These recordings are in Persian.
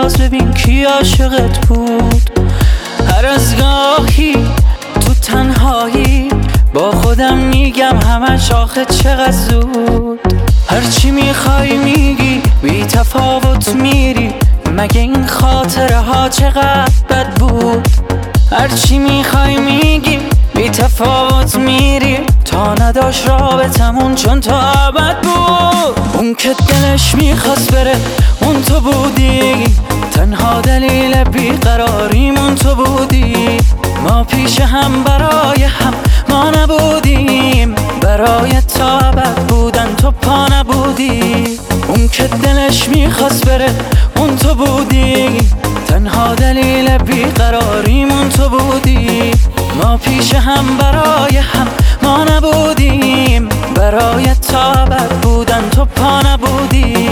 باز ببین کی عاشقت بود. هر از گاهی تو تنهایی با خودم میگم همش آخه چقدر زود. هرچی میخوای میگی بی تفاوت میری، مگه این خاطره ها چقدر بد بود. هرچی میخوای میگی بی تفاوت میری، تا نداشت رابطمون چون تا ابد بود. اون که دلش میخواست بره اون تو بودی، تنها دلیل بیقراریمون تو بودی. ما پیش هم برای هم ما نبودیم، برای تا ابد بودن تو پا نبودی. اون که دلش میخواست بره اون تو بودی، تنها دلیل بیقراریمون تو بودی. ما پیش هم برای هم ما نبودیم، برای تا ابد بودن تو پا نبودی.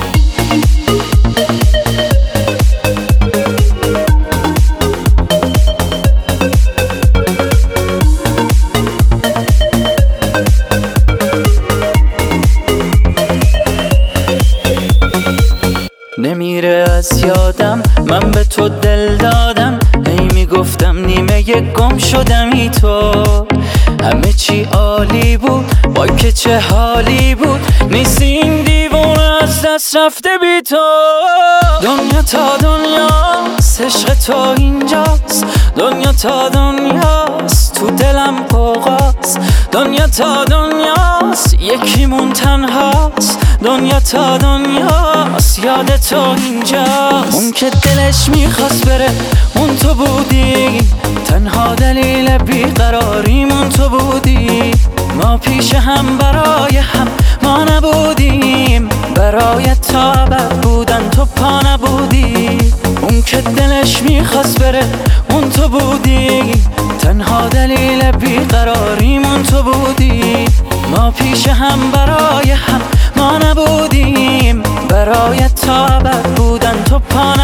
نمیره از یادم من به تو دل دادم، هی میگفتم نیمه گم شدمی تو. همه چی عالی بود وای که چه حالی بود، نیستی این دیوونه از دست رفته بی تو. دنیا تا دنیاست عشق تو اینجاست، دنیا تا دنیاست تو دلم قوقاست. دنیا تا دنیاست یکیمون تنهاست، دنیا تا دنیاست یاد تو اینجاست. اون که دلش میخواست بره اون تو بودی، تنها دلیل بیقراریمون تو بودی. ما پیش هم برای هم ما نبودیم، برای تا ابد بودن تو پا نبودی. اون که دلش میخواست بره اون تو بودی، تنها دلیل بیقراریمون تو بودی. ما پیش هم برای هم ما نبودیم، برای تا ابد بودن تو پا